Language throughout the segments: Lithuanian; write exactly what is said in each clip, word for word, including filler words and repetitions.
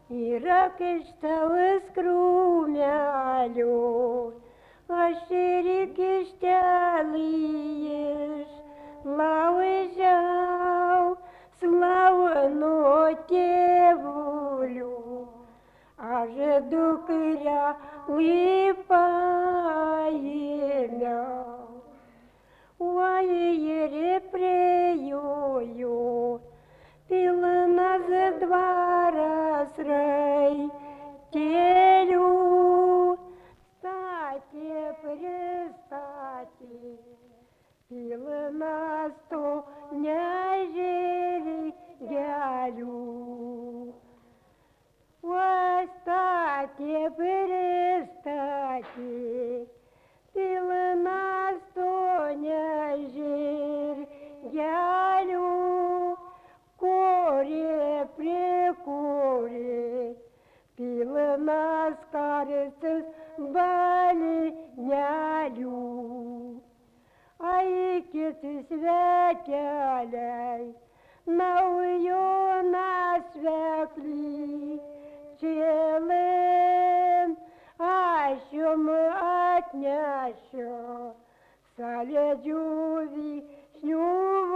Yra kištelis krūmelio, aš ir kištelį išlaužiau, slaunu tėvuliu, aš dukrą paėmiau. Oi ir priejojo, pilnas dvaras raitelių, statė pristatė, pilnas to nežirgelių. Oi statė pristatė, pilnas to nežirgelių, kūrė prikūrė, pilnas kartis balinelių. Ai kiti sveteliai, naujo nasveklį čilin, aš jum atnešiu salėdžių vyšnių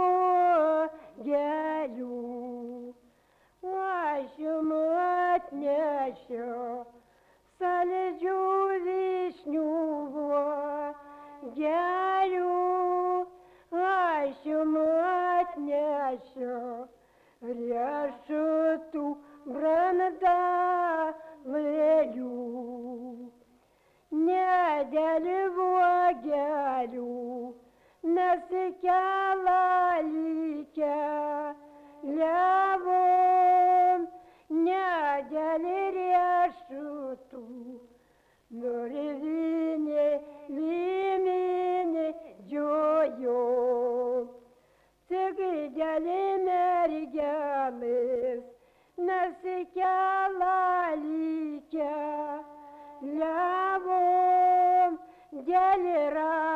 gėlių. Aš jum atnešiu salėdžių vyšnių gėlių. Aš jum atnešiu riešutų brandalėlių. Nedėl vuogelių nesikela lygia levom, nedėl riešutų nurivinė liminė džiojo. Tik dėl mergelės nesikela lygia levom, dėl